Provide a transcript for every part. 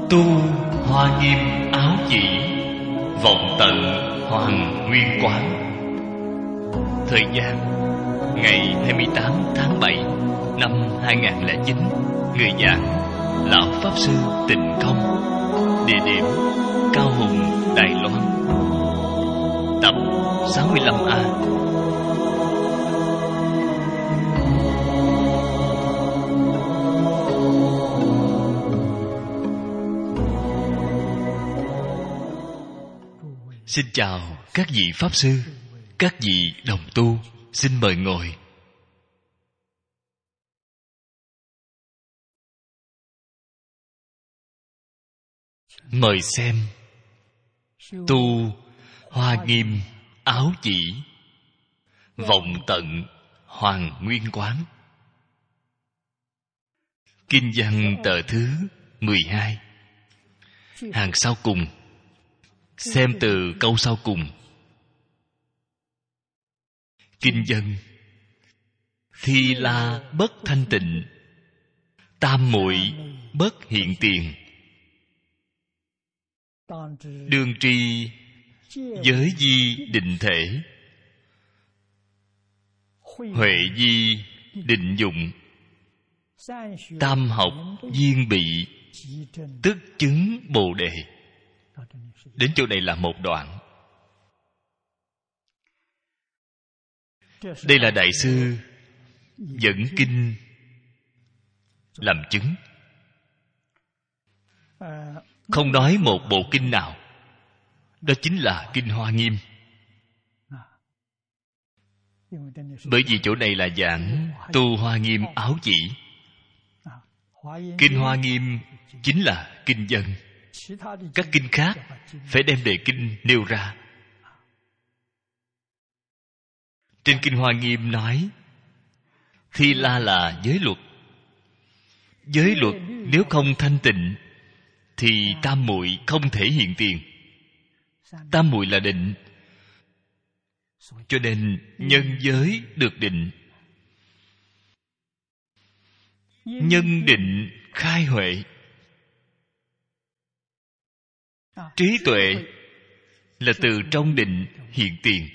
Tu Hoa Nghiêm Áo Chỉ, vọng tận Hoàng Nguyên Quán. Thời gian ngày 28 tháng 7 năm 2009. Người giảng Lão Pháp Sư Tịnh Công. Địa điểm Cao Hùng, Đài Loan. Tập 65A. Xin chào các vị Pháp Sư, các vị đồng tu, xin mời ngồi. Mời xem Tu Hoa Nghiêm Áo Chỉ, vọng tận Hoàng Nguyên Quán. Kinh văn tờ thứ 12, hàng sau cùng. Xem từ câu sau cùng. Kinh văn: Thi la bất thanh tịnh, tam muội bất hiện tiền, đương tri giới di định thể, huệ di định dụng, tam học viên bị, tức chứng Bồ Đề. Đến chỗ này là một đoạn. Đây là Đại sư dẫn kinh làm chứng. Không nói một bộ kinh nào, đó chính là Kinh Hoa Nghiêm. Bởi vì chỗ này là giảng Tu Hoa Nghiêm Áo Chỉ. Kinh Hoa Nghiêm chính là kinh văn. Các kinh khác phải đem đề kinh nêu ra. Trên Kinh Hoa Nghiêm nói Thi la là giới luật. Giới luật nếu không thanh tịnh thì tam muội không thể hiện tiền. Tam muội là định, cho nên nhân giới được định. Nhân định khai huệ. Trí tuệ là từ trong định hiện tiền.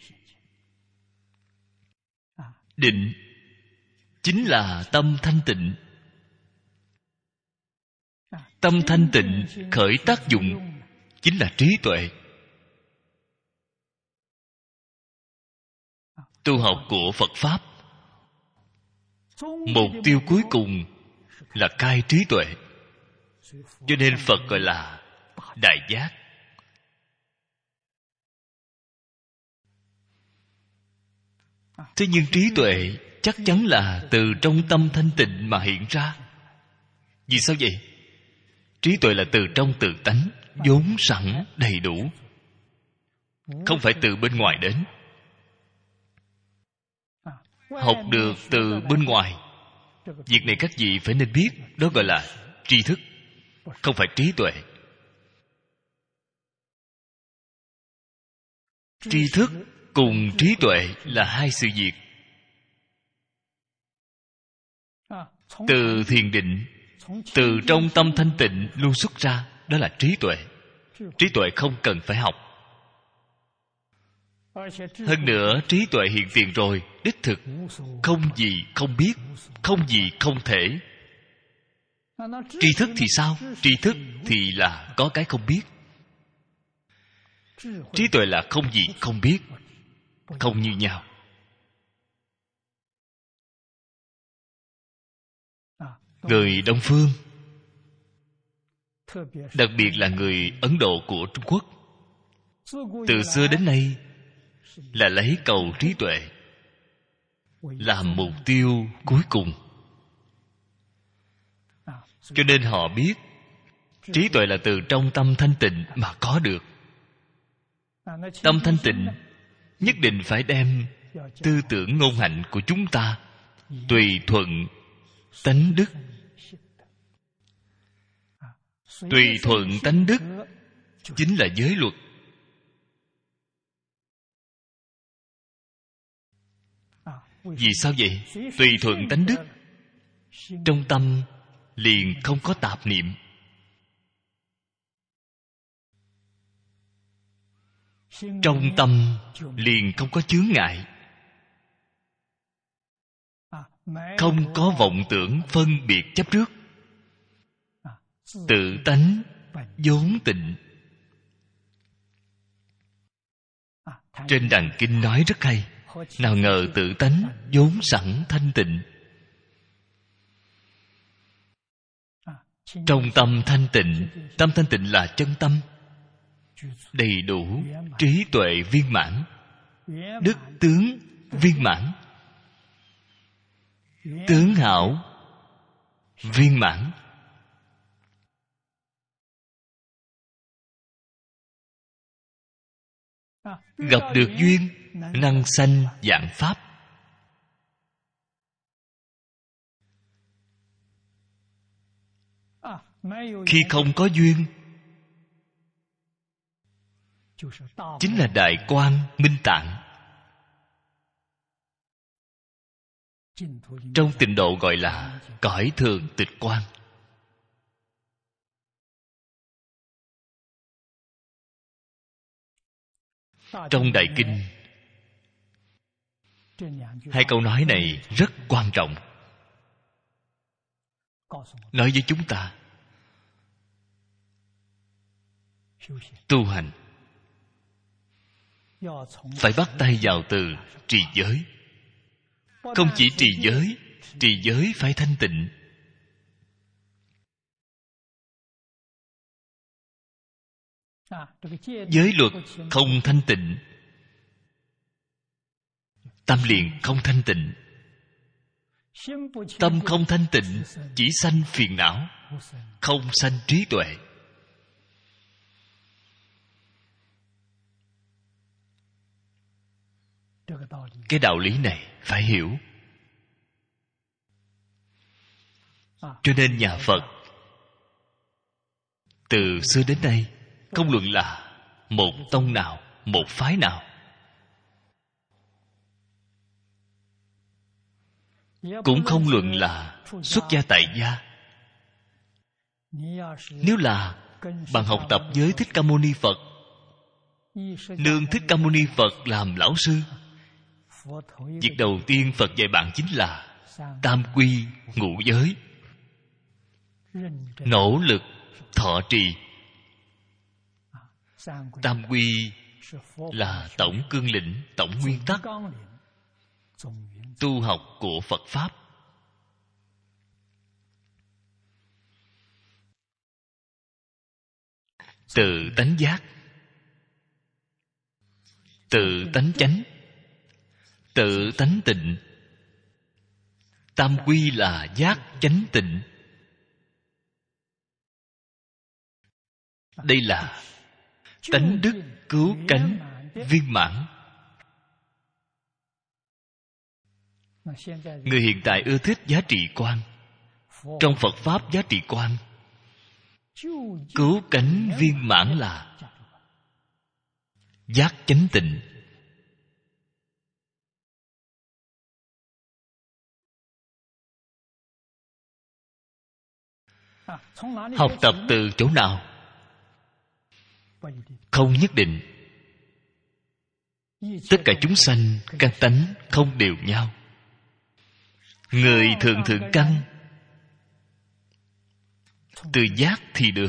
Định chính là tâm thanh tịnh. Tâm thanh tịnh khởi tác dụng chính là trí tuệ. Tu học của Phật Pháp, mục tiêu cuối cùng là khai trí tuệ. Cho nên Phật gọi là đại giác. Thế nhưng trí tuệ chắc chắn là từ trong tâm thanh tịnh mà hiện ra. Vì sao vậy? Trí tuệ là từ trong tự tánh vốn sẵn đầy đủ, không phải từ bên ngoài đến. Học được từ bên ngoài, việc này các vị phải nên biết. Đó gọi là tri thức, không phải trí tuệ. Tri thức cùng trí tuệ là hai sự việc. Từ thiền định, từ trong tâm thanh tịnh luôn xuất ra, đó là trí tuệ. Trí tuệ không cần phải học. Hơn nữa, trí tuệ hiện tiền rồi, đích thực không gì không biết, không gì không thể. Tri thức thì sao? Tri thức thì là có cái không biết. Trí tuệ là không gì không biết, không như nhau. Người Đông Phương, đặc biệt là người Ấn Độ của Trung Quốc, từ xưa đến nay là lấy cầu trí tuệ làm mục tiêu cuối cùng. Cho nên họ biết trí tuệ là từ trong tâm thanh tịnh mà có được. Tâm thanh tịnh nhất định phải đem tư tưởng ngôn hạnh của chúng ta tùy thuận tánh đức. Tùy thuận tánh đức chính là giới luật. Vì sao vậy? Tùy thuận tánh đức, trong tâm liền không có tạp niệm. trong tâm liền không có chướng ngại, không có vọng tưởng phân biệt chấp trước, tự tánh vốn tịnh. Trên đàn kinh nói rất hay: nào ngờ tự tánh vốn sẵn thanh tịnh. Trong tâm thanh tịnh, tâm thanh tịnh là chân tâm, đầy đủ trí tuệ viên mãn, đức tướng viên mãn, tướng hảo viên mãn. Gặp được duyên, năng sanh vạn pháp. Khi không có duyên, chính là đại quang minh tạng. Trong tịnh độ gọi là cõi thường tịch quang. Trong Đại Kinh, hai câu nói này rất quan trọng, nói với chúng ta tu hành phải bắt tay vào từ trì giới. Không chỉ trì giới phải thanh tịnh. Giới luật không thanh tịnh, tâm liền không thanh tịnh. Tâm không thanh tịnh, chỉ sanh phiền não, không sanh trí tuệ. Cái đạo lý này phải hiểu. Cho nên nhà Phật từ xưa đến nay, không luận là một tông nào, một phái nào, cũng không luận là xuất gia tại gia. Nếu là bạn học tập với Thích Ca Mâu Ni Phật, nương Thích Ca Mâu Ni Phật làm lão sư, việc đầu tiên Phật dạy bạn chính là tam quy ngũ giới. Nỗ lực thọ trì. Tam quy là tổng cương lĩnh, tổng nguyên tắc tu học của Phật Pháp. Tự tánh giác, tự tánh chánh, tự tánh tịnh. Tam quy là giác chánh tịnh. Đây là tánh đức cứu cánh viên mãn. Người hiện tại ưa thích giá trị quan. Trong Phật Pháp giá trị quan, cứu cánh viên mãn là giác chánh tịnh. Học tập từ chỗ nào? Không nhất định. Tất cả chúng sanh căn tánh không đều nhau. Người thượng căn từ giác thì được.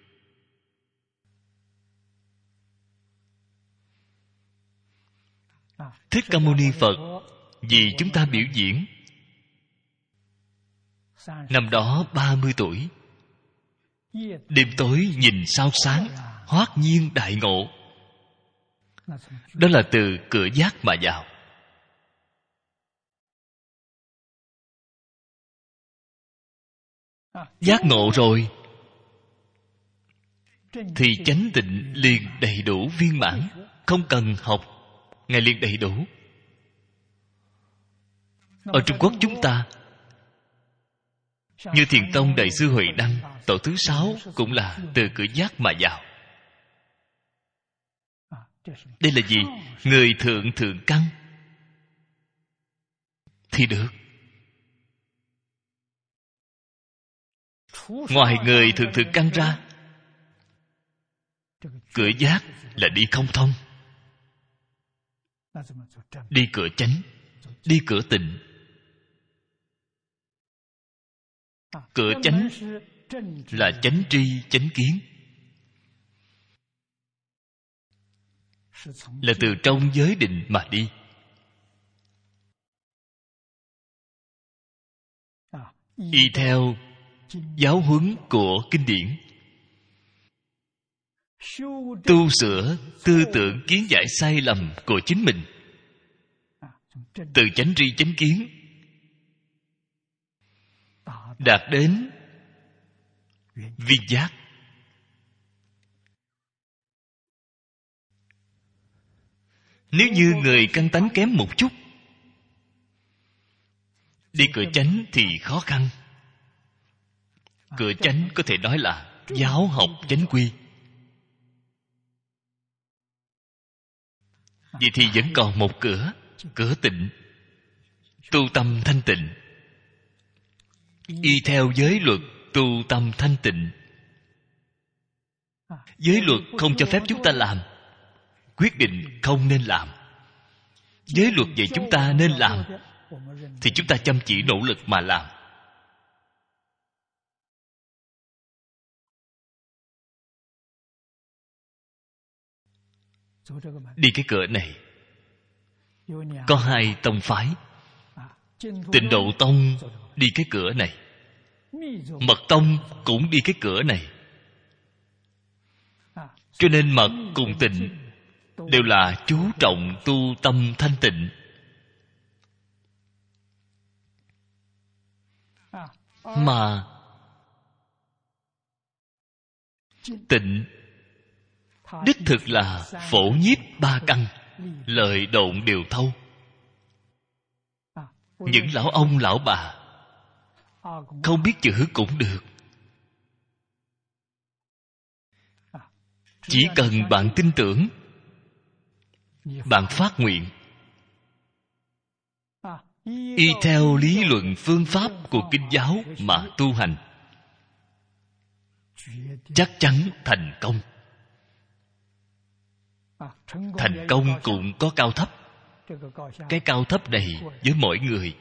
Thích Ca Mâu Ni Phật vì chúng ta biểu diễn. Năm đó 30 tuổi, đêm tối nhìn sao sáng, hoát nhiên đại ngộ. Đó là từ cửa giác mà vào. Giác ngộ rồi thì chánh tịnh liền đầy đủ viên mãn. Không cần học, Ngài liền đầy đủ. Ở Trung Quốc chúng ta, như Thiền Tông Đại sư Huệ Đăng, tổ thứ 6 cũng là từ cửa giác mà vào. Đây là gì? Người thượng căn thì được. Ngoài người thượng căn ra, cửa giác là đi không thông. đi cửa chánh, đi cửa tịnh. Cửa chánh là chánh tri, chánh kiến, là từ trong giới định mà đi. Y theo giáo huấn của kinh điển, tu sửa tư tưởng kiến giải sai lầm của chính mình, từ chánh tri chánh kiến đạt đến vi giác. Nếu như người căn tánh kém một chút, đi cửa chánh thì khó khăn. Cửa chánh có thể nói là giáo học chánh quy. Vậy thì vẫn còn một cửa, cửa tịnh, tu tâm thanh tịnh. Y theo giới luật tu tâm thanh tịnh. Giới luật không cho phép chúng ta làm, quyết định không nên làm. Giới luật dạy chúng ta nên làm, thì chúng ta chăm chỉ nỗ lực mà làm. Đi cái cửa này có hai tông phái. Tịnh Độ Tông đi cái cửa này, Mật Tông cũng đi cái cửa này. Cho nên Mật cùng Tịnh đều là chú trọng tu tâm thanh tịnh. Mà Tịnh đích thực là phổ nhiếp ba căn, lời độn đều thâu. Những lão ông lão bà không biết chữ cũng được, chỉ cần bạn tin tưởng, bạn phát nguyện, y theo lý luận phương pháp của kinh giáo mà tu hành, chắc chắn thành công. Thành công cũng có cao thấp. Cái cao thấp này với mỗi người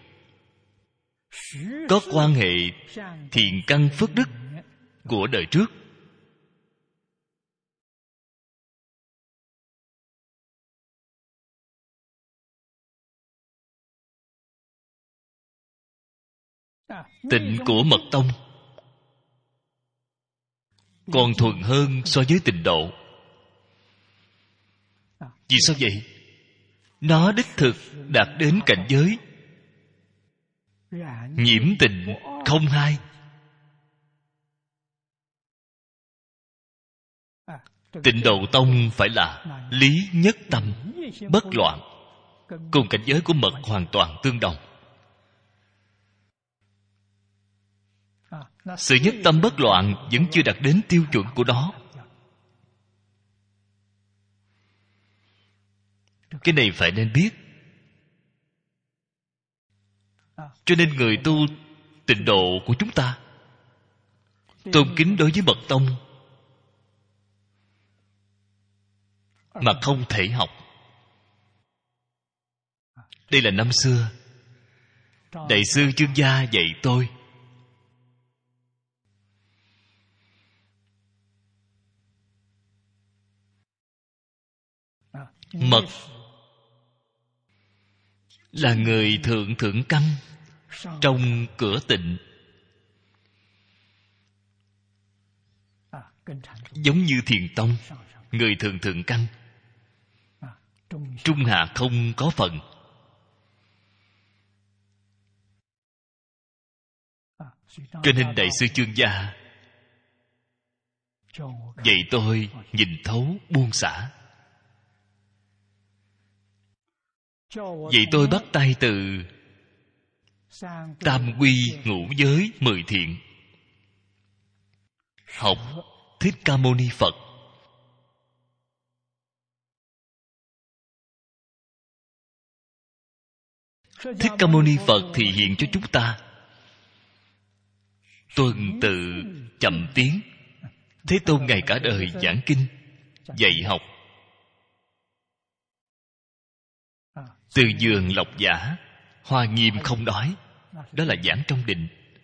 có quan hệ thiện căn phước đức của đời trước. Tịnh của Mật Tông còn thuần hơn so với Tịnh Độ. Vì sao vậy? Nó đích thực đạt đến cảnh giới nhiễm tịnh không hai. Tịnh Độ Tông phải là lý nhất tâm, bất loạn, cùng cảnh giới của Mật hoàn toàn tương đồng. Sự nhất tâm bất loạn vẫn chưa đạt đến tiêu chuẩn của nó. Cái này phải nên biết. Cho nên người tu Tịnh Độ của chúng ta tôn kính đối với Mật Tông mà không thể học. Đây là năm xưa Đại sư Chương Gia dạy tôi. Mật là người thượng thượng căn trong cửa tịnh, giống như Thiền Tông, người thượng thượng căn, trung hạ không có phần. Cho nên Đại sư Chương Gia dạy tôi nhìn thấu buông xả. Vậy tôi bắt tay từ tam quy ngũ giới 10 thiện, học Thích Ca Mâu Ni Phật. Thích Ca Mâu Ni Phật thì hiện cho chúng ta tuần tự chậm tiến. Thế Tôn ngày cả đời giảng kinh, dạy học, Từ giường Lộc Giả, Hoa Nghiêm không nói. Đó là giảng trong định.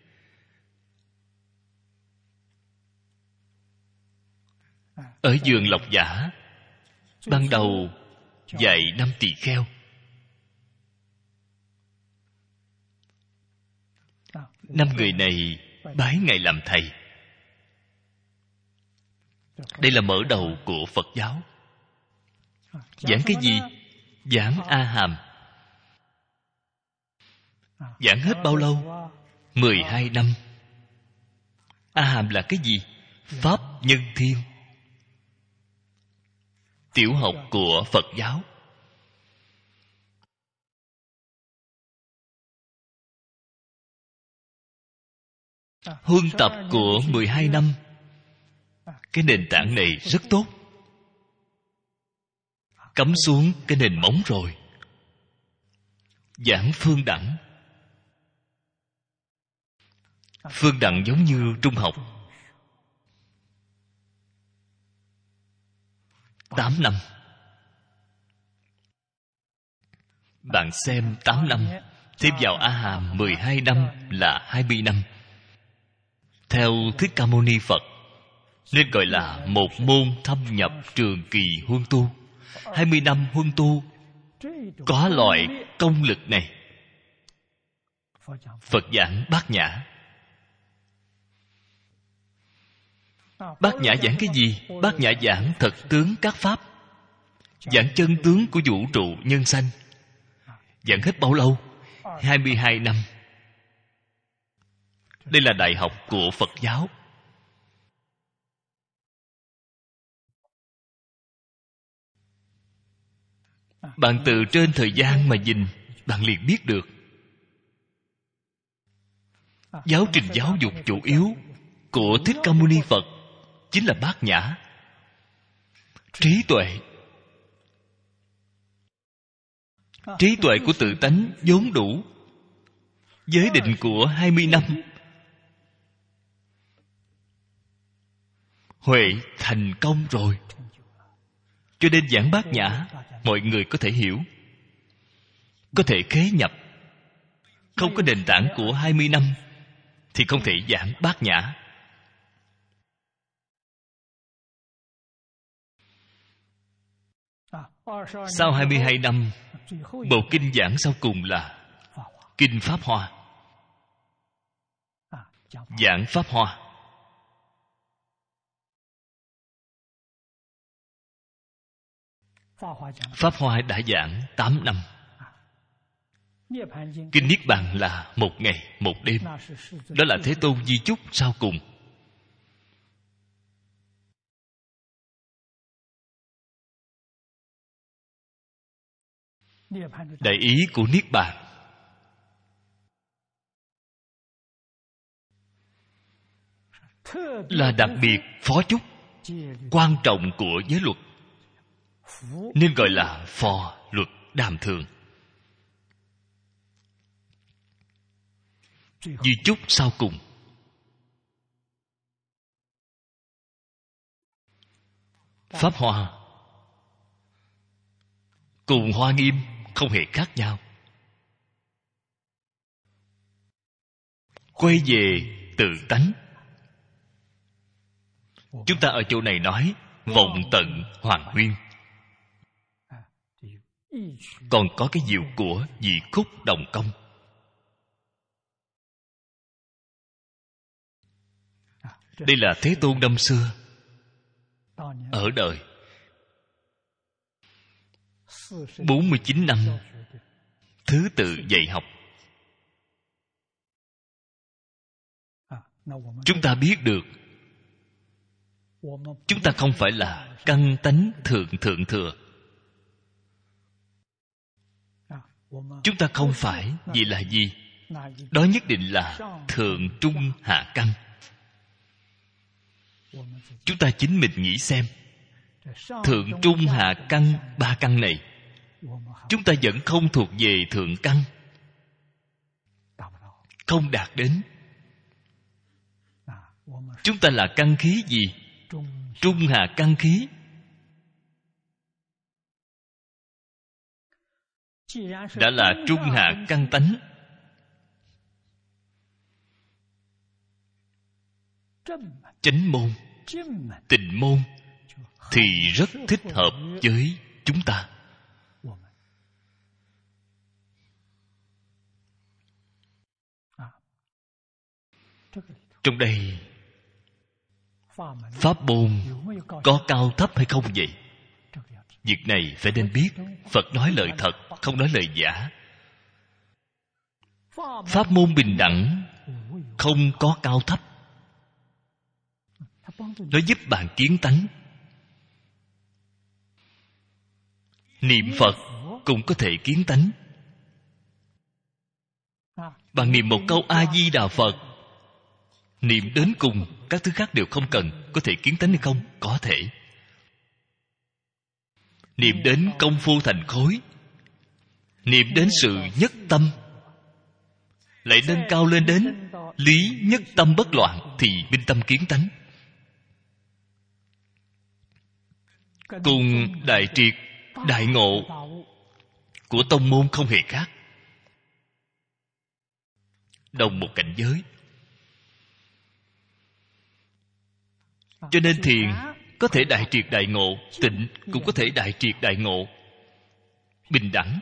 Ở giường Lộc Giả, ban đầu dạy 5 tỳ kheo. 5 người này bái Ngài làm thầy. Đây là mở đầu của Phật giáo. Giảng cái gì? Giảng A Hàm. Giảng hết bao lâu? 12 năm. A Hàm là cái gì? Pháp Nhân Thiên. Tiểu học của Phật giáo. Huân tập của 12 năm. Cái nền tảng này rất tốt. Cắm xuống cái nền móng rồi. Giảng phương đẳng. Phương đẳng giống như trung học. 8 năm. Bạn xem 8 năm thêm vào A Hàm 12 năm là 20 năm. Theo Thích Ca Mâu Ni Phật nên gọi là một môn thâm nhập trường kỳ huân tu. 20 năm huân tu. Có loại công lực này. Phật giảng Bát Nhã. Bát Nhã giảng cái gì? Bát Nhã giảng thật tướng các pháp, giảng chân tướng của vũ trụ nhân sanh. Giảng hết bao lâu? 22 năm. Đây là đại học của Phật giáo. Bạn từ trên thời gian mà nhìn, bạn liền biết được. Giáo trình giáo dục chủ yếu của Thích Ca Mâu Ni Phật chính là Bát Nhã. Trí tuệ. Trí tuệ của tự tánh vốn đủ. Giới định của 20 năm. Huệ thành công rồi. Cho nên giảng Bát Nhã mọi người có thể hiểu, có thể khế nhập. Không có nền tảng của 20 năm thì không thể giảng Bát Nhã. Sau 22 năm, bộ kinh giảng sau cùng là Kinh Pháp Hoa. Giảng Pháp Hoa. Pháp Hoa đã giảng 8 năm. Kinh Niết Bàn là 1 ngày 1 đêm. Đó là Thế Tôn di chúc sau cùng. Đại ý của Niết Bàn là đặc biệt phó chúc, quan trọng của giới luật, nên gọi là phò luật đàm thường. Di chúc sau cùng. Pháp Hoa cùng Hoa Nghiêm không hề khác nhau. Quay về tự tánh. Chúng ta ở chỗ này nói vọng tận hoàn nguyên. Còn có cái diệu của dị khúc đồng công. Đây là Thế Tôn năm xưa ở đời 49 năm thứ tự dạy học. Chúng ta biết được chúng ta không phải là căn tánh thượng thừa. Chúng ta không phải vì là gì? Đó nhất định là thượng trung hạ căn. Chúng ta chính mình nghĩ xem, thượng trung hạ căn, 3 căn này chúng ta vẫn không thuộc về thượng căn, không đạt đến. Chúng ta là căn khí gì? Trung hạ căn khí. đã là trung hạ căn tánh, chánh môn, tịnh môn, thì rất thích hợp với chúng ta. Trong đây pháp môn có cao thấp hay không vậy? Việc này phải nên biết. Phật nói lời thật, không nói lời giả. Pháp môn bình đẳng, không có cao thấp. Nó giúp bạn kiến tánh. Niệm Phật cũng có thể kiến tánh. Bạn niệm một câu A-di-đà Phật, niệm đến cùng, các thứ khác đều không cần, có thể kiến tánh hay không? Có thể. Niệm đến công phu thành khối, niệm đến sự nhất tâm, lại nâng cao lên đến lý nhất tâm bất loạn, thì minh tâm kiến tánh. Cùng đại triệt, đại ngộ của tông môn không hề khác. Đồng một cảnh giới. Cho nên thiền có thể đại triệt đại ngộ, tịnh cũng có thể đại triệt đại ngộ. Bình đẳng.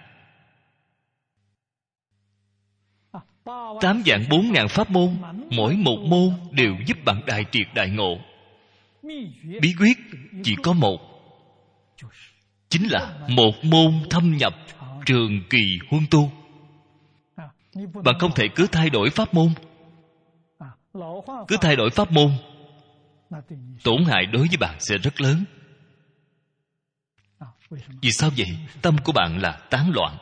8 vạn 4 ngàn pháp môn, mỗi một môn đều giúp bạn đại triệt đại ngộ. Bí quyết chỉ có một, chính là một môn thâm nhập, trường kỳ huân tu. Bạn không thể cứ thay đổi pháp môn. Cứ thay đổi pháp môn, tổn hại đối với bạn sẽ rất lớn. Vì sao vậy? Tâm của bạn là tán loạn.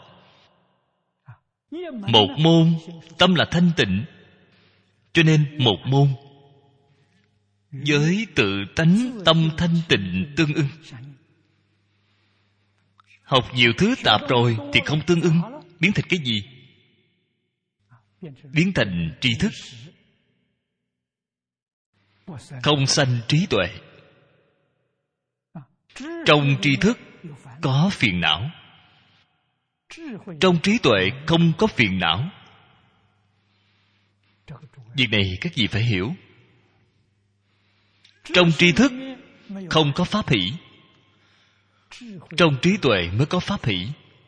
Một môn, tâm là thanh tịnh, cho nên một môn với tự tánh tâm thanh tịnh tương ưng. Học nhiều thứ tạp rồi thì không tương ưng. Biến thành cái gì? Biến thành tri thức. Không sanh trí tuệ. Trong tri thức có phiền não, trong trí tuệ không có phiền não. Việc này các vị phải hiểu. Trong tri thức không có pháp hỷ, trong trí tuệ mới có pháp hỷ.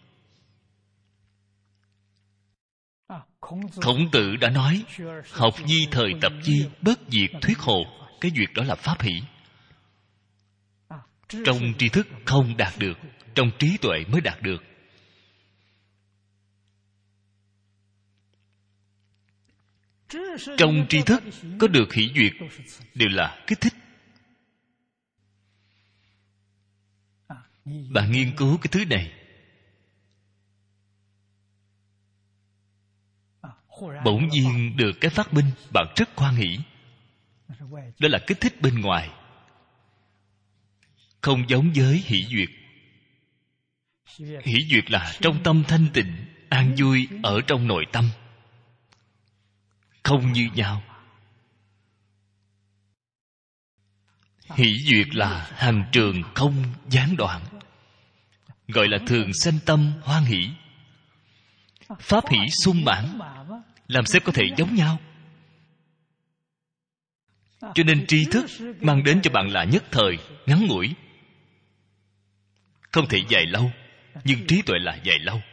Khổng Tử đã nói, học nhi thời tập chi, bất diệt thuyết hồ. Cái duyệt đó là pháp hỷ. Trong tri thức không đạt được, trong trí tuệ mới đạt được. Trong tri thức có được hỷ duyệt đều là kích thích. Bạn nghiên cứu cái thứ này, bỗng nhiên được cái phát minh, bạn rất hoan hỷ. Đó là kích thích bên ngoài, không giống với hỷ duyệt. Hỷ duyệt là trong tâm thanh tịnh, an vui ở trong nội tâm, không như nhau. Hỷ duyệt là hằng trường không gián đoạn, gọi là thường sanh tâm hoan hỷ. Pháp hỷ sung mãn, làm sao có thể giống nhau? Cho nên tri thức mang đến cho bạn là nhất thời, ngắn ngủi, không thể dài lâu. Nhưng trí tuệ là dài lâu.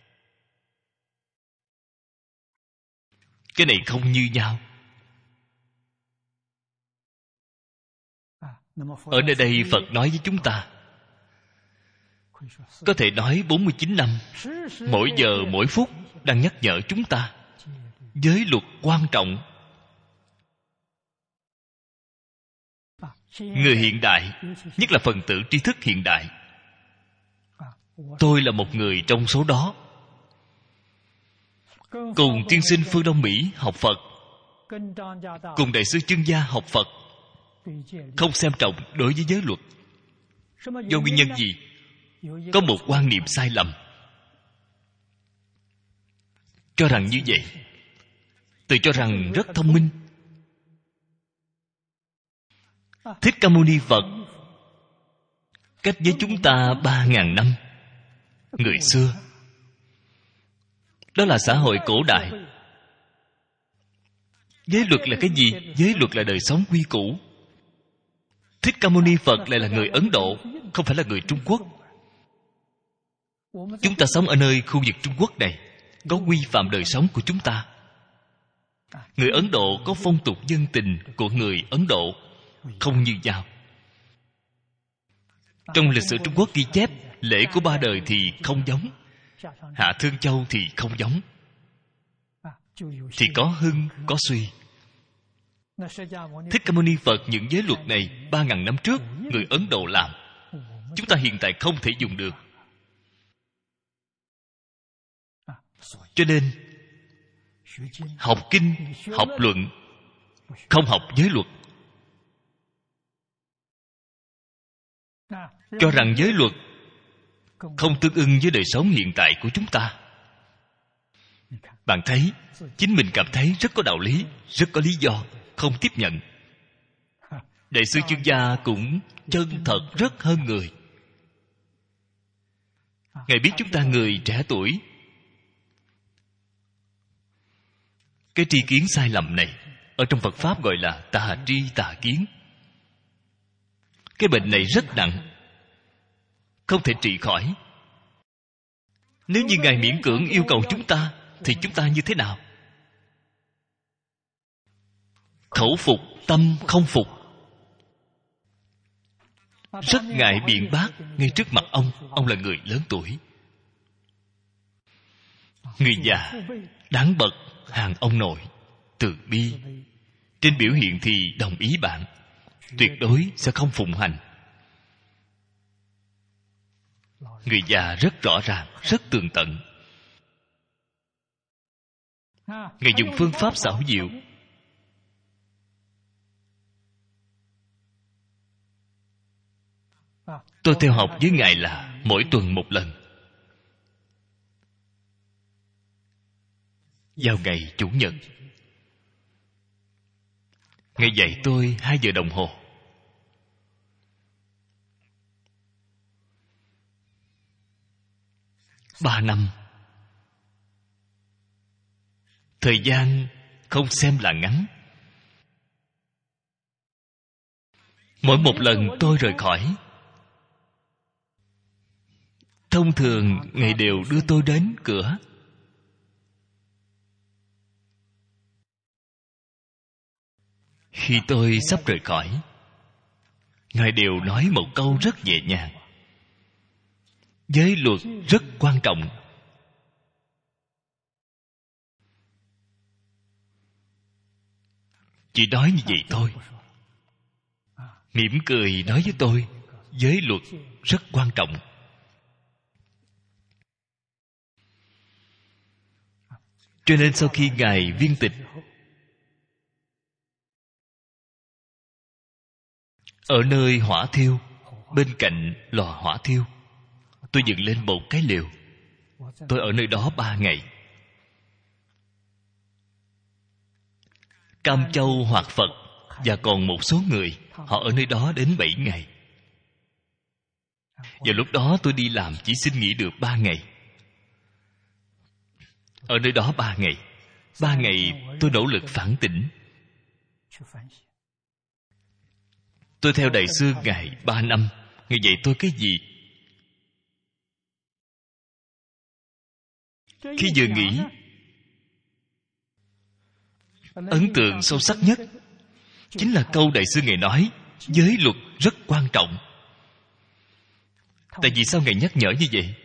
Cái này không như nhau. Ở nơi đây Phật nói với chúng ta, có thể nói 49 năm, mỗi giờ mỗi phút đang nhắc nhở chúng ta giới luật quan trọng. Người hiện đại, nhất là phần tử tri thức hiện đại, tôi là một người trong số đó. Cùng tiên sinh phương Đông Mỹ học Phật, cùng đại sư Chương Gia học Phật, không xem trọng đối với giới luật. Do nguyên nhân gì? Có một quan niệm sai lầm, cho rằng như vậy, tự cho rằng rất thông minh. Thích Ca Mâu Ni Phật cách với chúng ta 3.000 năm. Người xưa Đó là xã hội cổ đại. Giới luật là cái gì? Giới luật là đời sống quy củ. Thích Ca Mâu Ni Phật lại là người Ấn Độ, không phải là người Trung Quốc. Chúng ta sống ở nơi khu vực Trung Quốc này, có quy phạm đời sống của chúng ta. Người Ấn Độ có phong tục nhân tình của người Ấn Độ không như nhau. Trong lịch sử Trung Quốc ghi chép, lễ của 3 đời thì không giống, Hạ Thương Châu thì không giống, thì có hưng, có suy. Thích Ca Mâu Ni Phật những giới luật này 3.000 năm trước người Ấn Độ làm, chúng ta hiện tại không thể dùng được. Cho nên học kinh, học luận, không học giới luật. Cho rằng giới luật không tương ưng với đời sống hiện tại của chúng ta. Bạn thấy, chính mình cảm thấy rất có đạo lý, rất có lý do, không tiếp nhận. Đại sư Chương Gia cũng chân thật rất hơn người. Ngài biết chúng ta người trẻ tuổi, cái tri kiến sai lầm này ở trong Phật Pháp gọi là tà tri tà kiến. Cái bệnh này rất nặng, không thể trị khỏi. Nếu như Ngài miễn cưỡng yêu cầu chúng ta, thì chúng ta như thế nào? Khẩu phục, tâm không phục. Rất ngại biện bác ngay trước mặt ông là người lớn tuổi. Người già, đáng bậc, hàng ông nội, từ bi. Trên biểu hiện thì đồng ý bạn, tuyệt đối sẽ không phụng hành. Người già rất rõ ràng, rất tường tận. Ngài dùng phương pháp xảo diệu. Tôi theo học với Ngài là mỗi tuần một lần, vào ngày Chủ nhật. Ngài dạy tôi 2 giờ đồng hồ. Ba năm. Thời gian không xem là ngắn. Mỗi một lần tôi rời khỏi, thông thường Ngài đều đưa tôi đến cửa. Khi tôi sắp rời khỏi, Ngài đều nói một câu rất nhẹ nhàng: giới luật rất quan trọng. Chỉ nói như vậy thôi, mỉm cười nói với tôi giới luật rất quan trọng. Cho nên sau khi Ngài viên tịch, ở nơi hỏa thiêu, bên cạnh lò hỏa thiêu, tôi dựng lên một cái lều. Tôi ở nơi đó 3 ngày. Cam Châu Hoạt Phật và còn một số người, họ ở nơi đó đến 7 ngày. Và lúc đó tôi đi làm chỉ xin nghỉ được 3 ngày. Ở nơi đó 3 ngày. 3 ngày tôi nỗ lực phản tỉnh. Tôi theo Đại sư Ngài 3 năm. Ngài dạy tôi cái gì? Khi vừa nghỉ, ấn tượng sâu sắc nhất chính là câu Đại sư Ngài nói giới luật rất quan trọng. Tại vì sao Ngài nhắc nhở như vậy?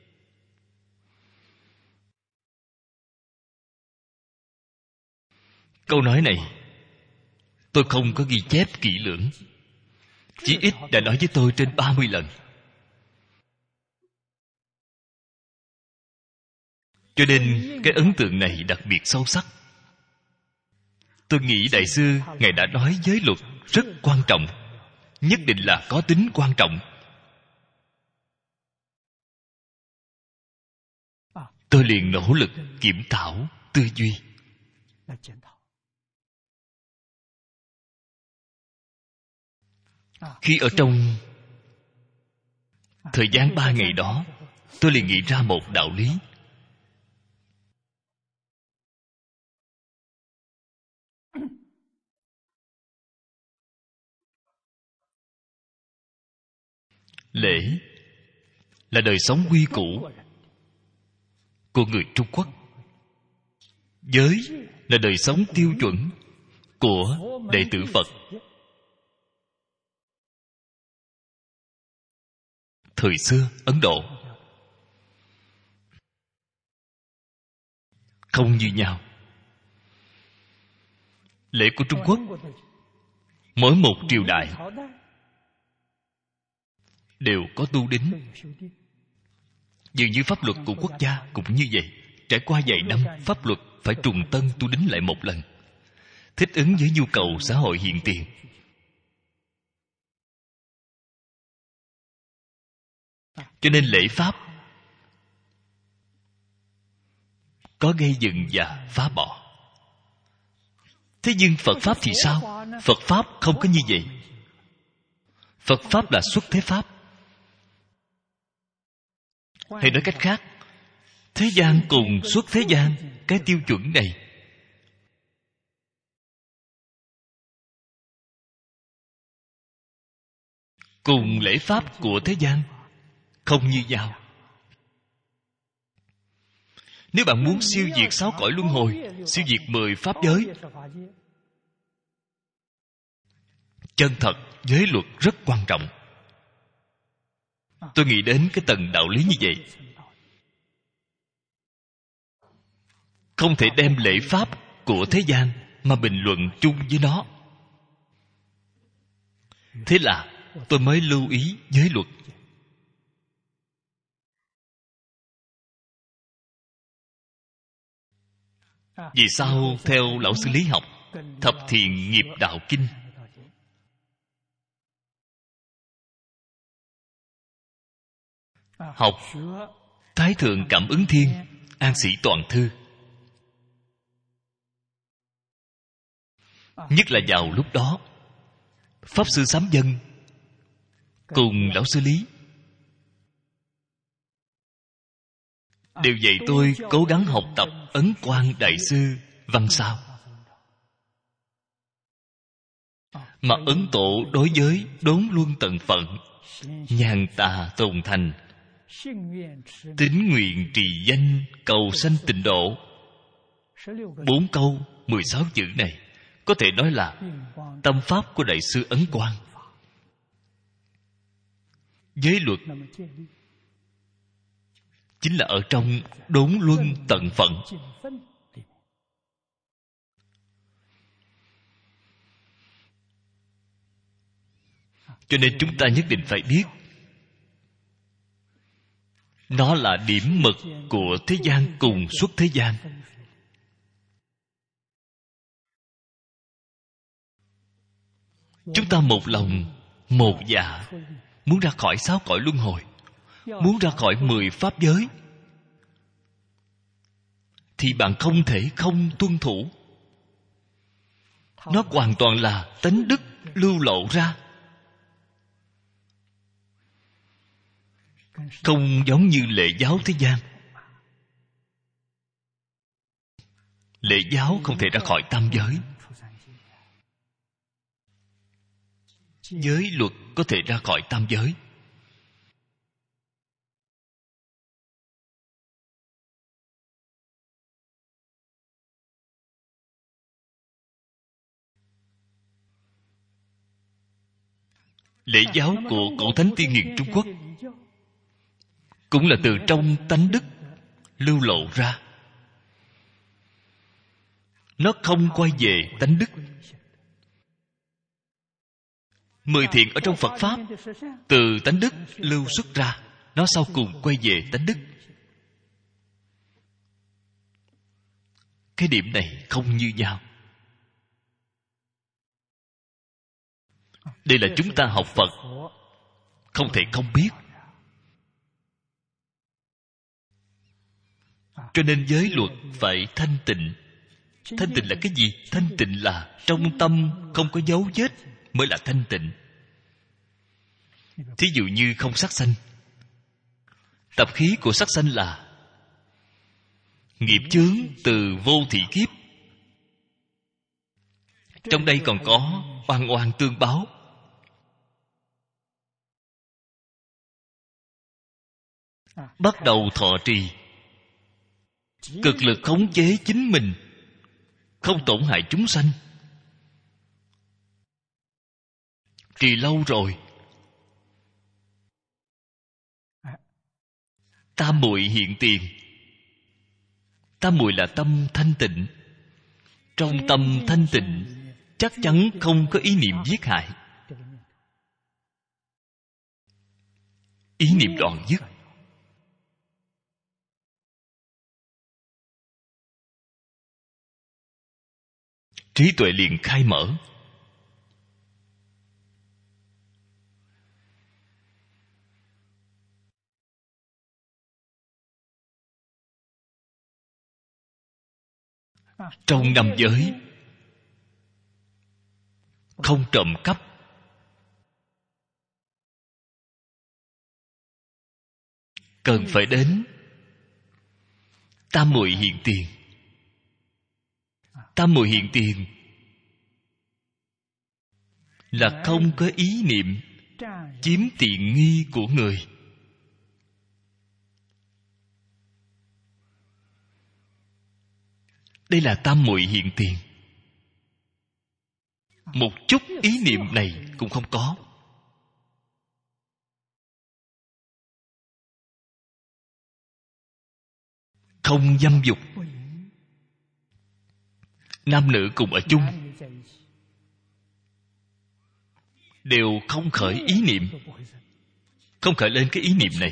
Câu nói này tôi không có ghi chép kỹ lưỡng, chí ít đã nói với tôi trên 30 lần. Cho nên cái ấn tượng này đặc biệt sâu sắc. Tôi nghĩ Đại sư Ngài đã nói giới luật rất quan trọng, nhất định là có tính quan trọng. Tôi liền nỗ lực kiểm thảo tư duy. Khi ở trong thời gian 3 ngày đó, tôi liền nghĩ ra một đạo lý. Lễ là đời sống quy củ của người Trung Quốc. Giới là đời sống tiêu chuẩn của đệ tử Phật. Thời xưa Ấn Độ không như nhau. Lễ của Trung Quốc, mỗi một triều đại đều có tu đính. Dường như pháp luật của quốc gia cũng như vậy. Trải qua vài năm, pháp luật phải trùng tân tu đính lại một lần, thích ứng với nhu cầu xã hội hiện tiền. Cho nên lễ pháp có gây dựng và phá bỏ. Thế nhưng Phật Pháp thì sao? Phật Pháp không có như vậy. Phật Pháp là xuất thế Pháp. Hay nói cách khác, thế gian cùng xuất thế gian, cái tiêu chuẩn này cùng lễ pháp của thế gian không như nhau. Nếu bạn muốn siêu diệt 6 cõi luân hồi, siêu diệt 10 pháp giới, chân thật giới luật rất quan trọng. Tôi nghĩ đến cái tầng đạo lý như vậy. Không thể đem lễ pháp của thế gian mà bình luận chung với nó. Thế là tôi mới lưu ý giới luật. Vì sao theo lão sư lý học Thập Thiện Nghiệp Đạo Kinh, học Thái Thượng Cảm Ứng Thiên, An Sĩ Toàn Thư, nhất là vào lúc đó Pháp Sư Sám Dân cùng lão sư Lý đều dạy tôi cố gắng học tập Ấn Quang Đại Sư văn sao. Mà Ấn Tổ đối với đốn luân tận phận, nhàn tà tồn thành, tín nguyện trì danh, cầu sanh tịnh độ, 4 câu 16 chữ này có thể nói là tâm pháp của Đại sư Ấn Quang. Giới luật chính là ở trong đốn luân tận phận. Cho nên chúng ta nhất định phải biết nó là điểm mực của thế gian cùng xuất thế gian. Chúng ta một lòng một dạ muốn ra khỏi 6 cõi luân hồi, muốn ra khỏi 10 pháp giới, thì bạn không thể không tuân thủ. Nó hoàn toàn là tánh đức lưu lộ ra, không giống như lễ giáo thế gian. Lễ giáo không thể ra khỏi tam giới. Giới luật có thể ra khỏi tam giới. Lễ giáo của cổ thánh tiên hiền Trung Quốc cũng là từ trong tánh đức lưu lộ ra. Nó không quay về tánh đức. 10 thiện ở trong Phật Pháp từ tánh đức lưu xuất ra, nó sau cùng quay về tánh đức. Cái điểm này không như nhau. Đây là chúng ta học Phật không thể không biết. Cho nên giới luật phải thanh tịnh. Thanh tịnh là cái gì? Thanh tịnh là trong tâm không có dấu vết mới là thanh tịnh. Thí dụ như không sát sanh. Tập khí của sát sanh là nghiệp chướng từ vô thị kiếp. Trong đây còn có oan oan tương báo. bắt đầu thọ trì, cực lực khống chế chính mình, không tổn hại chúng sanh. Trì lâu rồi, tam muội hiện tiền. Tam muội là tâm thanh tịnh. Trong tâm thanh tịnh chắc chắn không có ý niệm giết hại. Ý niệm đoạn dứt. Trí tuệ liền khai mở. Trong năm giới, không trộm cắp, cần phải đến tam muội hiện tiền. Tam muội hiện tiền là không có ý niệm chiếm tiện nghi của người. Đây là tam muội hiện tiền. Một chút ý niệm này cũng không có. Không dâm dục. Nam nữ cùng ở chung, đều không khởi ý niệm, không khởi lên cái ý niệm này.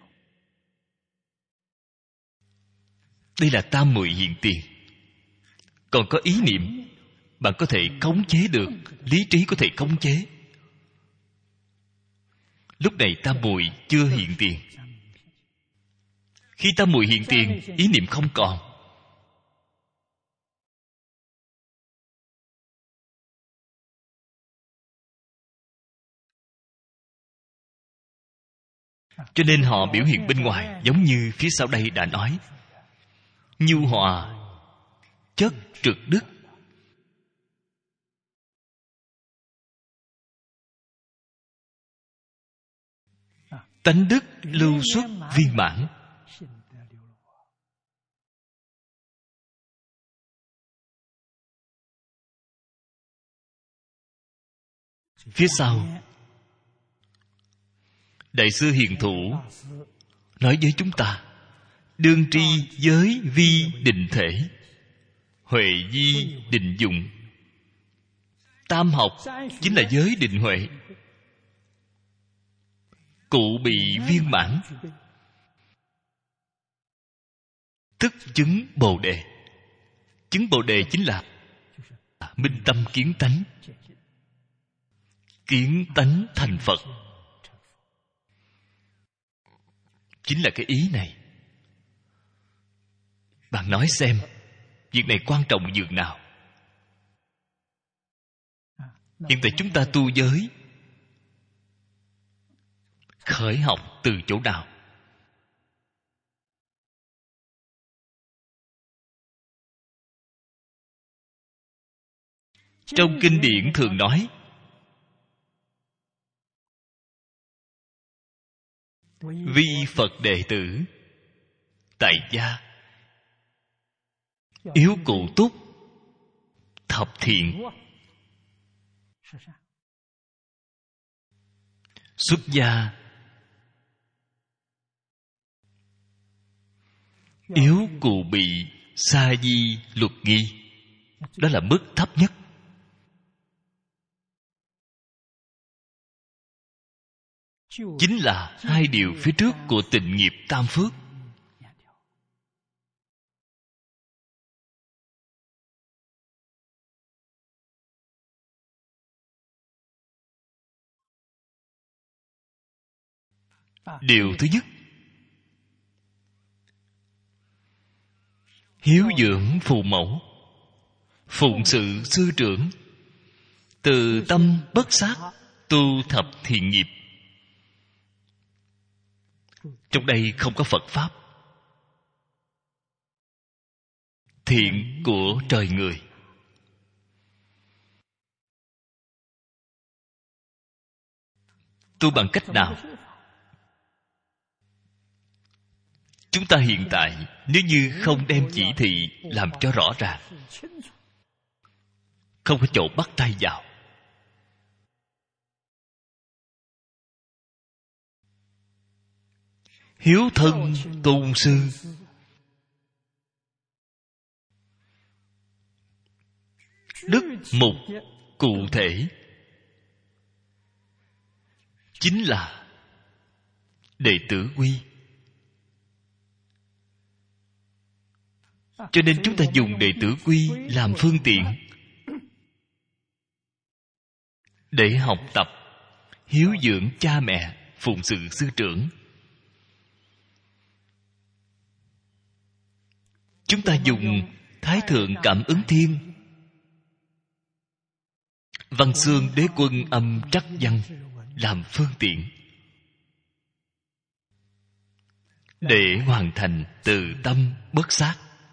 Đây là tam muội hiện tiền. Còn có ý niệm, bạn có thể khống chế được, lý trí có thể khống chế. Lúc này tam muội chưa hiện tiền. Khi tam muội hiện tiền, ý niệm không còn. Cho nên họ biểu hiện bên ngoài giống như phía sau đây đã nói: nhu hòa, chất trực đức. Tánh đức lưu xuất viên mãn. Phía sau, Đại sư Hiền Thủ nói với chúng ta: đương tri giới vi định thể, huệ di định dụng. Tam học chính là giới định huệ. Cụ bị viên mãn, tức chứng Bồ Đề. Chứng Bồ Đề chính là minh tâm kiến tánh. Kiến tánh thành Phật, chính là cái ý này. Bạn nói xem, việc này quan trọng dường nào? Hiện tại chúng ta tu giới, khởi học từ chỗ nào? Trong kinh điển thường nói: vi Phật đệ tử, tại gia, yếu cụ túc, thập thiện. Xuất gia, yếu cụ bị, sa di luật nghi. Đó là mức thấp nhất. Chính là hai điều phía trước của tịnh nghiệp tam phước. Điều thứ nhất, hiếu dưỡng phụ mẫu, phụng sự sư trưởng, từ tâm bất sát, tu thập thiện nghiệp. Trong đây không có Phật Pháp. Thiện của trời người. Tu bằng cách nào? Chúng ta hiện tại nếu như không đem chỉ thị làm cho rõ ràng, không có chỗ bắt tay vào, hiếu thân tôn sư, đức mục cụ thể, chính là đệ tử quy. Cho nên chúng ta dùng đệ tử quy làm phương tiện để học tập, hiếu dưỡng cha mẹ, phụng sự sư trưởng. Chúng ta dùng Thái Thượng Cảm Ứng Thiên, Văn Xương Đế Quân Âm Trắc Văn làm phương tiện để hoàn thành từ tâm bất sát.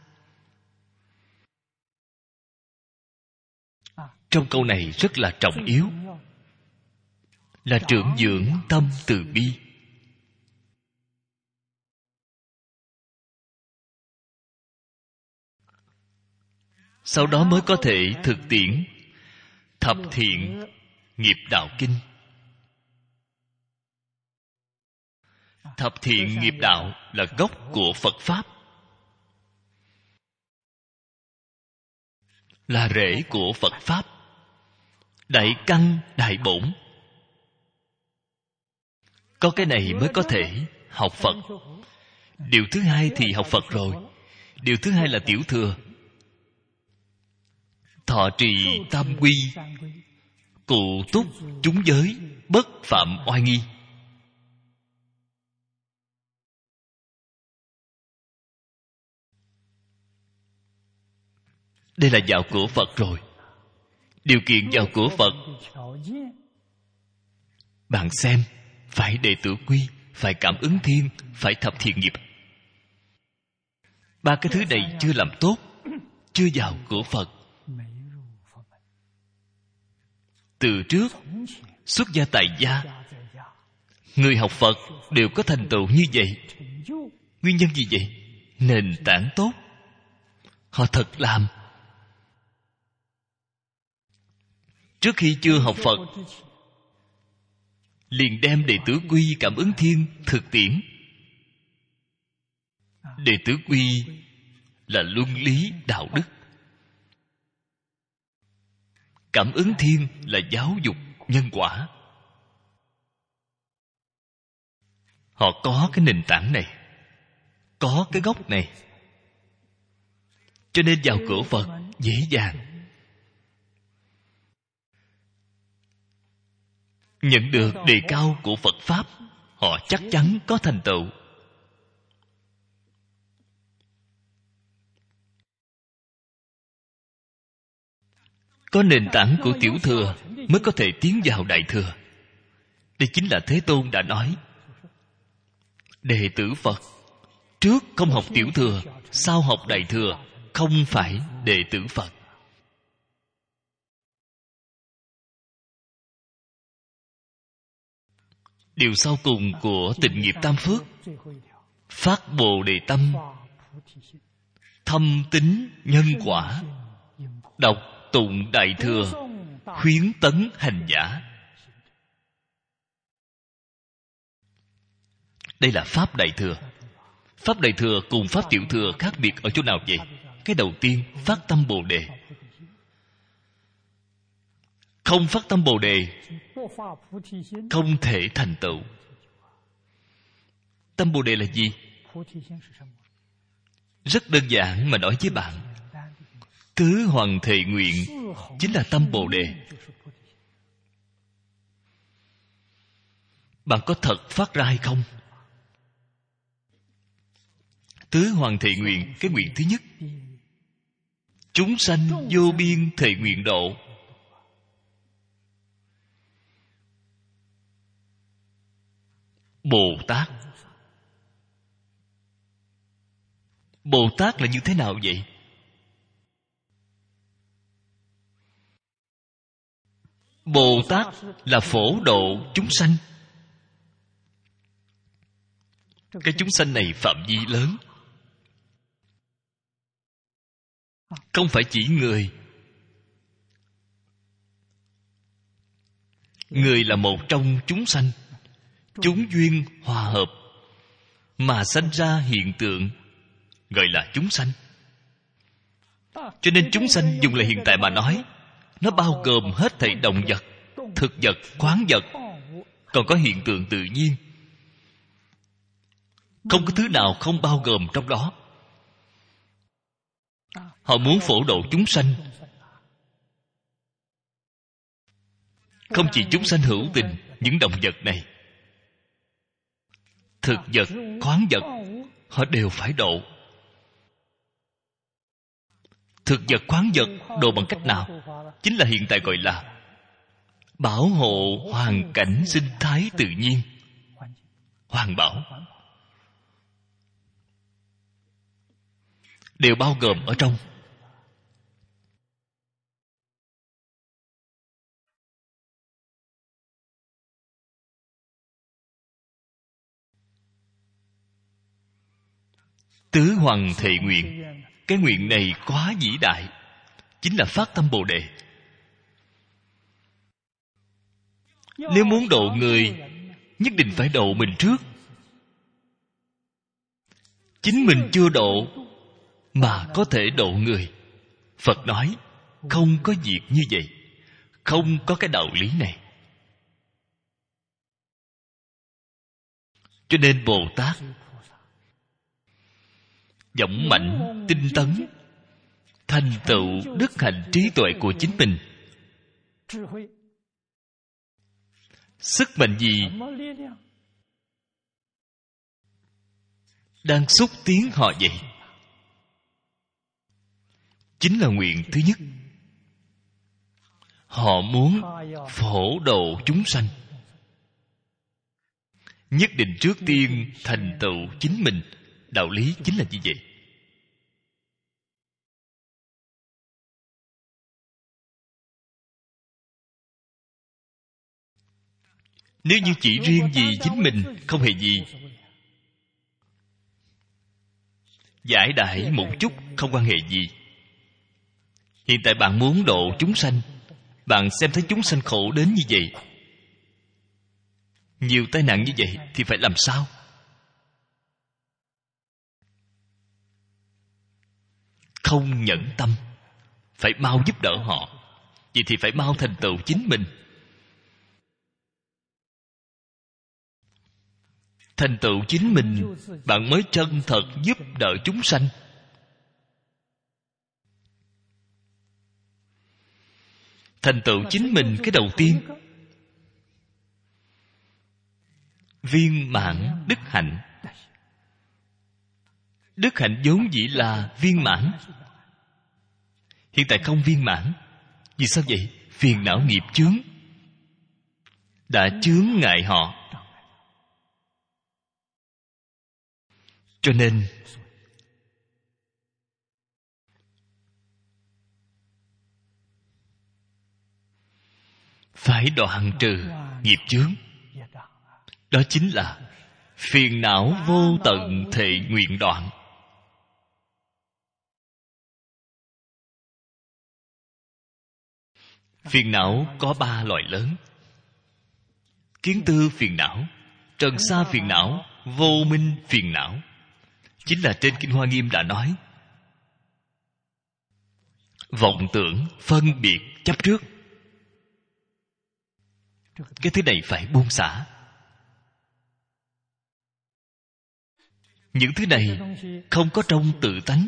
Trong câu này rất là trọng yếu, là trưởng dưỡng tâm từ bi. Sau đó mới có thể thực tiễn Thập Thiện Nghiệp Đạo Kinh. Thập Thiện Nghiệp Đạo là gốc của Phật Pháp, là rễ của Phật Pháp, đại căn đại bổn. Có cái này mới có thể học Phật. Điều thứ hai thì học Phật rồi. Điều thứ hai là tiểu thừa. Thọ trì tam quy, cụ túc chúng giới, bất phạm oai nghi. Đây là vào của Phật rồi. Điều kiện vào của Phật, bạn xem, phải đệ tử quy, phải cảm ứng thiên, phải thập thiện nghiệp. Ba cái thứ này chưa làm tốt, chưa vào của Phật. Từ trước xuất gia tại gia, người học Phật đều có thành tựu như vậy. Nguyên nhân gì vậy? Nền tảng tốt, họ thật làm. Trước khi chưa học Phật, liền đem đệ tử quy cảm ứng thiên thực tiễn. Đệ tử quy là luân lý đạo đức, cảm ứng thiên là giáo dục nhân quả. Họ có cái nền tảng này, có cái gốc này, cho nên vào cửa Phật dễ dàng nhận được đề cao của Phật Pháp. Họ chắc chắn có thành tựu. Có nền tảng của tiểu thừa mới có thể tiến vào đại thừa. Đây chính là Thế Tôn đã nói, đệ tử Phật trước không học tiểu thừa, sau học đại thừa, không phải đệ tử Phật. Điều sau cùng của tịnh nghiệp tam phước, phát Bồ Đề tâm, thâm tín nhân quả, đọc tụng đại thừa, khuyến tấn hành giả. Đây là pháp đại thừa. Pháp đại thừa cùng pháp tiểu thừa khác biệt ở chỗ nào vậy? Cái đầu tiên, phát tâm Bồ Đề. Không phát tâm Bồ Đề, không thể thành tựu. Tâm Bồ Đề là gì? Rất đơn giản mà nói với bạn, tứ hoằng thệ nguyện chính là tâm Bồ Đề. Bạn có thật phát ra hay không? Tứ hoằng thệ nguyện, cái nguyện thứ nhất, chúng sanh vô biên thệ nguyện độ. Bồ Tát. Bồ Tát là như thế nào vậy? Bồ Tát là phổ độ chúng sanh. Cái chúng sanh này phạm vi lớn, không phải chỉ người. Người là một trong chúng sanh, chúng duyên hòa hợp mà sanh ra hiện tượng, gọi là chúng sanh. Cho nên chúng sanh dùng là hiện tại mà nói, nó bao gồm hết thảy động vật, thực vật, khoáng vật, còn có hiện tượng tự nhiên. Không có thứ nào không bao gồm trong đó. Họ muốn phổ độ chúng sanh, không chỉ chúng sanh hữu tình, những động vật này, thực vật, khoáng vật, họ đều phải độ. Thực vật, khoáng vật độ bằng cách nào? Chính là hiện tại gọi là bảo hộ hoàn cảnh sinh thái tự nhiên, hoàn bảo, đều bao gồm ở trong. Tứ hoằng thệ nguyện, cái nguyện này quá vĩ đại, chính là phát tâm Bồ Đề. Nếu muốn độ người, nhất định phải độ mình trước. Chính mình chưa độ mà có thể độ người. Phật nói không có việc như vậy, không có cái đạo lý này. Cho nên Bồ Tát dũng mãnh tinh tấn, thành tựu đức hạnh trí tuệ của chính mình. Sức mạnh gì đang xúc tiến họ vậy? Chính là nguyện thứ nhất. Họ muốn phổ độ chúng sanh, nhất định trước tiên thành tựu chính mình. Đạo lý chính là như vậy. Nếu như chỉ riêng vì chính mình, không hề gì. Giải đãi một chút, không quan hệ gì. Hiện tại bạn muốn độ chúng sanh, bạn xem thấy chúng sanh khổ đến như vậy, nhiều tai nạn như vậy, thì phải làm sao? Không nhẫn tâm, phải mau giúp đỡ họ. Vậy thì phải mau thành tựu chính mình. Thành tựu chính mình, bạn mới chân thật giúp đỡ chúng sanh. Thành tựu chính mình cái đầu tiên, viên mãn đức hạnh. Đức hạnh vốn dĩ là viên mãn, hiện tại không viên mãn. Vì sao vậy? Phiền não nghiệp chướng đã chướng ngại họ. Cho nên phải đoạn trừ nghiệp chướng. Đó chính là phiền não vô tận thệ nguyện đoạn. Phiền não có 3 loại lớn: kiến tư phiền não, trần sa phiền não, vô minh phiền não. Chính là trên Kinh Hoa Nghiêm đã nói, vọng tưởng, phân biệt, chấp trước, cái thứ này phải buông xả. Những thứ này không có trong tự tánh.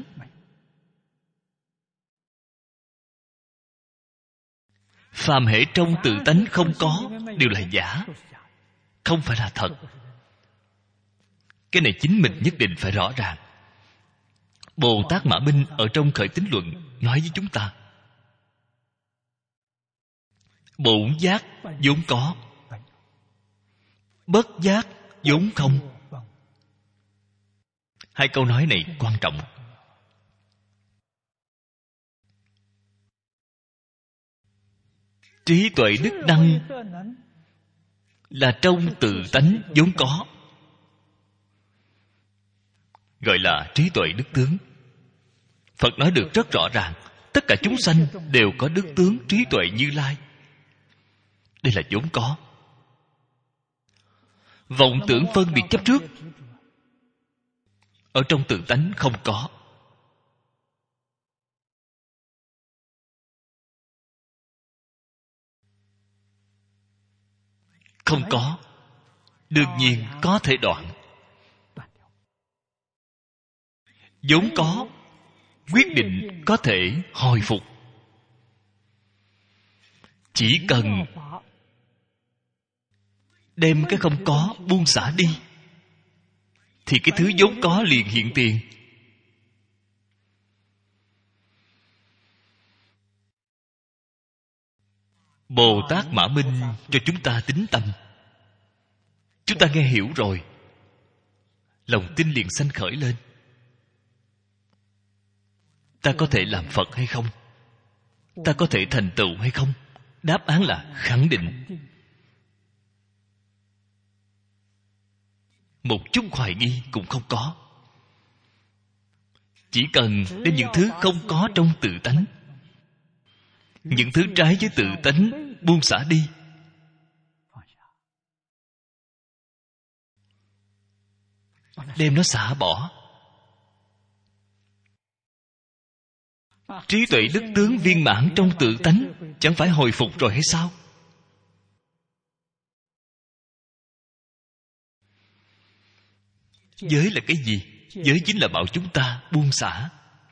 Phàm hễ trong tự tánh không có, đều là giả, không phải là thật. Cái này chính mình nhất định phải rõ ràng. Bồ Tát Mã Minh ở trong Khởi Tín Luận nói với chúng ta, bổn giác vốn có, bất giác vốn không. Hai câu nói này quan trọng. Trí tuệ đức năng là trong tự tánh vốn có. gọi là trí tuệ đức tướng. Phật nói được rất rõ ràng, tất cả chúng sanh đều có đức tướng trí tuệ Như Lai. Đây là vốn có. Vọng tưởng phân biệt chấp trước ở trong tự tánh không có. Không có, đương nhiên có thể đoạn. Vốn có, quyết định có thể hồi phục. Chỉ cần đem cái không có buông xả đi, thì cái thứ vốn có liền hiện tiền. Bồ Tát Mã Minh cho chúng ta tín tâm. Chúng ta nghe hiểu rồi, lòng tin liền sanh khởi lên. Ta có thể làm Phật hay không? Ta có thể thành tựu hay không? Đáp án là khẳng định. Một chút hoài nghi cũng không có. Chỉ cần đem những thứ không có trong tự tánh, những thứ trái với tự tánh buông xả đi, đem nó xả bỏ, trí tuệ đức tướng viên mãn trong tự tánh chẳng phải hồi phục rồi hay sao? Giới là cái gì? Giới chính là bảo chúng ta buông xả.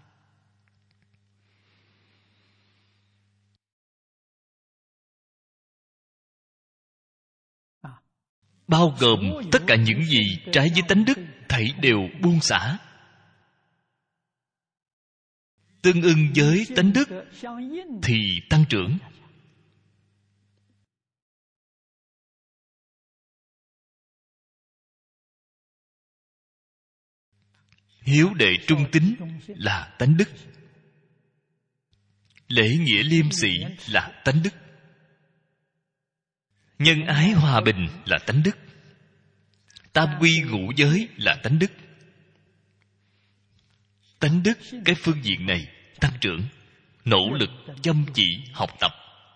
Bao gồm tất cả những gì trái với tánh đức, thảy đều buông xả. Tương ưng với tánh đức thì tăng trưởng. Hiếu đệ trung tín là tánh đức. Lễ nghĩa liêm sĩ là tánh đức. Nhân ái hòa bình là tánh đức. Tam quy ngũ giới là tánh đức. Tánh đức cái phương diện này tăng trưởng, nỗ lực chăm chỉ học tập.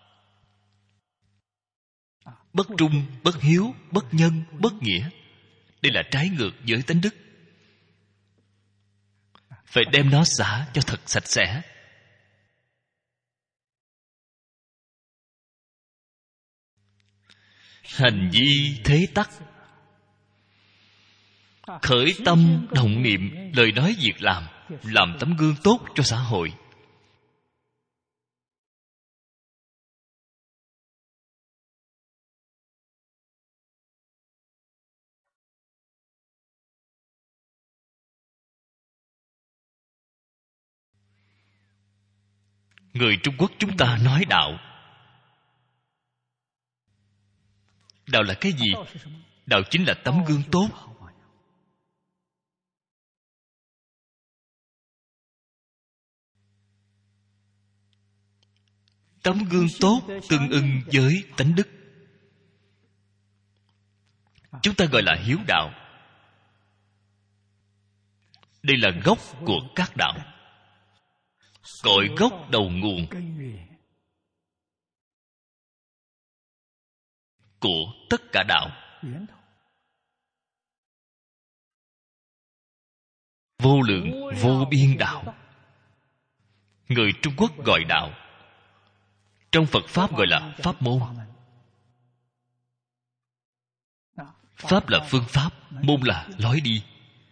Bất trung, bất hiếu, bất nhân, bất nghĩa, đây là trái ngược với tánh đức. Phải đem nó xả cho thật sạch sẽ. Hành vi thế tắc, khởi tâm động niệm, lời nói việc làm tấm gương tốt cho xã hội. Người Trung Quốc chúng ta nói đạo. Đạo là cái gì? Đạo chính là tấm gương tốt. Tấm gương tốt tương ưng với tánh đức. Chúng ta gọi là hiếu đạo. Đây là gốc của các đạo, cội gốc đầu nguồn của tất cả đạo. Vô lượng vô biên đạo. Người Trung Quốc gọi đạo, trong Phật Pháp gọi là pháp môn. Pháp là phương pháp, môn là lối đi.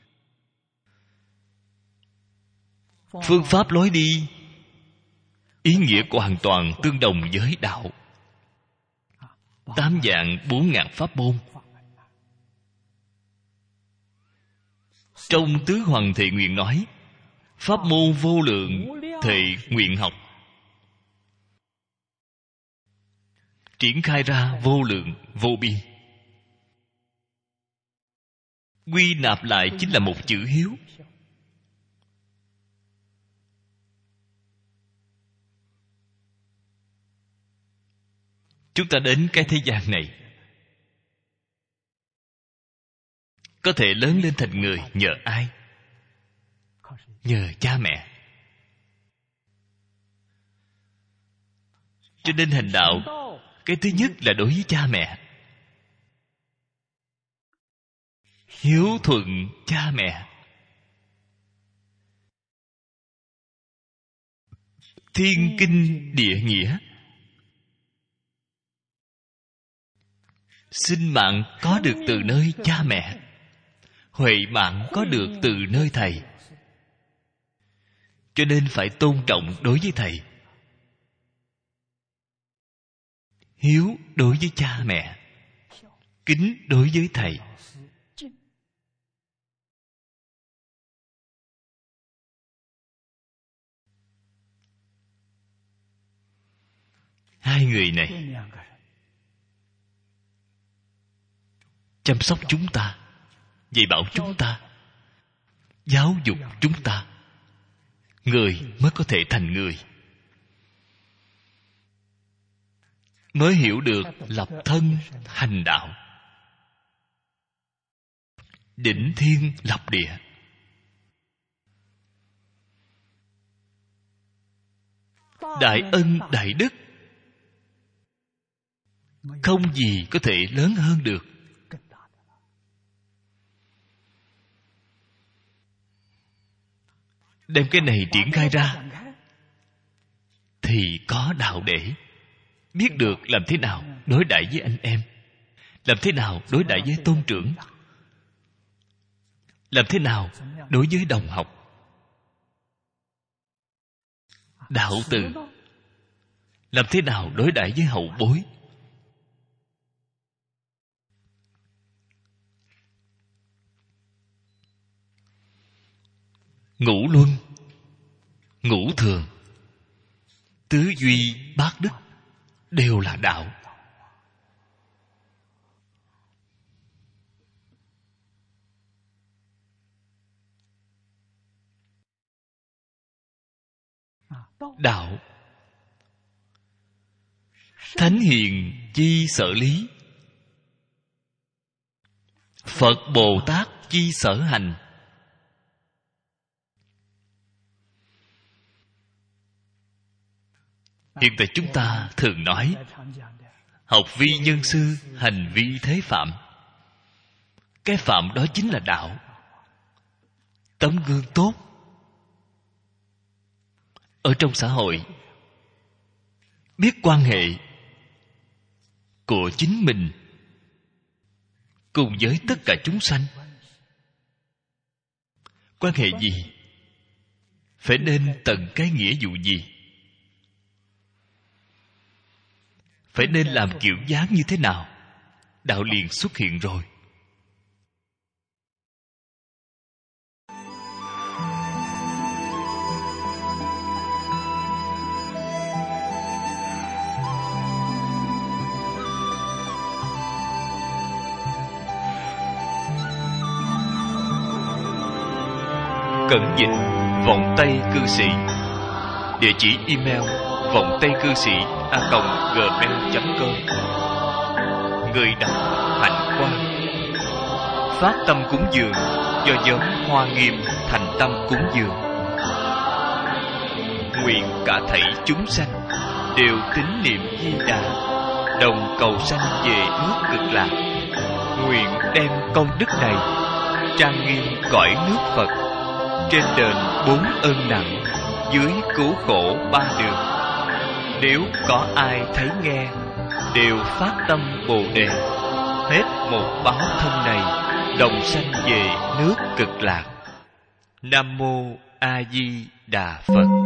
Phương pháp lối đi ý nghĩa hoàn toàn tương đồng với đạo. 8 vạn 4 ngàn pháp môn. Trong Tứ Hoằng Thệ Nguyện nói, pháp môn vô lượng thệ nguyện học, triển khai ra vô lượng vô biên. Quy nạp lại chính là một chữ hiếu. Chúng ta đến cái thế gian này, có thể lớn lên thành người nhờ ai? nhờ cha mẹ. Cho nên hành đạo, cái thứ nhất là đối với cha mẹ. Hiếu thuận cha mẹ. Thiên kinh địa nghĩa. Sinh mạng có được từ nơi cha mẹ, huệ mạng có được từ nơi thầy. Cho nên phải tôn trọng đối với thầy, hiếu đối với cha mẹ, kính đối với thầy. Hai người này chăm sóc chúng ta, dạy bảo chúng ta, giáo dục chúng ta, người mới có thể thành người, mới hiểu được lập thân hành đạo, đỉnh thiên lập địa. Đại ân đại đức không gì có thể lớn hơn được. Đem cái này triển khai ra thì có đạo để biết được làm thế nào đối đãi với anh em, làm thế nào đối đãi với tôn trưởng, làm thế nào đối với đồng học. Đạo từ làm thế nào đối đãi với hậu bối. Ngũ luân, ngũ thường, tứ duy bát đức đều là đạo. Đạo thánh hiền chi sở lý, Phật Bồ Tát chi sở hành. Hiện tại chúng ta thường nói học vi nhân sư, hành vi thế phạm. Cái phạm đó chính là đạo, tấm gương tốt ở trong xã hội, biết quan hệ của chính mình cùng với tất cả chúng sanh. Quan hệ gì? Phải nên tận cái nghĩa vụ gì? Phải nên làm kiểu dáng như thế nào? Đạo liền xuất hiện rồi. Cẩn dịch vọng tây cư sĩ. Địa chỉ email vọng tây cư sĩ @gmail.com. Người đọc Hạnh Quang. Phát tâm cúng dường do nhóm Hoa Nghiêm thành tâm cúng dường. Nguyện cả thảy chúng sanh đều tín niệm Di Đà, đồng cầu sanh về nước Cực Lạc. Nguyện đem công đức này trang nghiêm cõi nước Phật, trên đền 4 ơn nặng, dưới cứu khổ 3 đường. Nếu có ai thấy nghe, đều phát tâm Bồ Đề, hết một báo thân này, đồng sanh về nước Cực Lạc. Nam mô A Di Đà Phật.